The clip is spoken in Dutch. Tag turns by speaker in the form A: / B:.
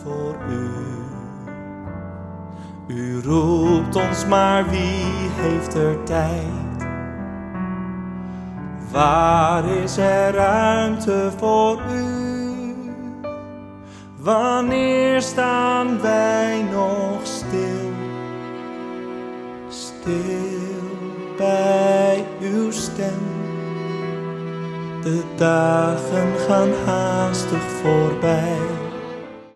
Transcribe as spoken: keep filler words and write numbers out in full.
A: voor u. U roept ons, maar wie heeft er tijd? Waar is er ruimte voor u? Wanneer staan wij nog stil? Stil bij uw stem. De dagen gaan haastig voorbij.